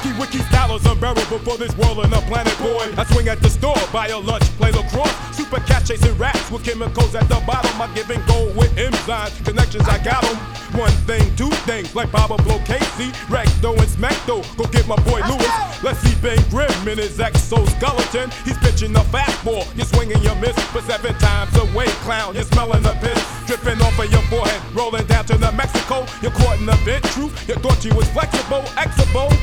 Icky Wicky style is unbearable for this world and a planet, boy. I swing at the store, buy a lunch, play lacrosse. Super cat chasing rats with chemicals at the bottom. I give and go with enzymes, connections, I got 'em. One thing, two things, like Baba Blow Casey, Recto and Smackto. Go get my boy Lewis. Let's see Ben Grimm in his exoskeleton. He's pitching a fastball, you're swinging your miss, but 7 times away, clown. You're smelling the piss, dripping off of your forehead, rolling down to the Mexico. You're caught in a bit, true. You thought you was flexible, exable.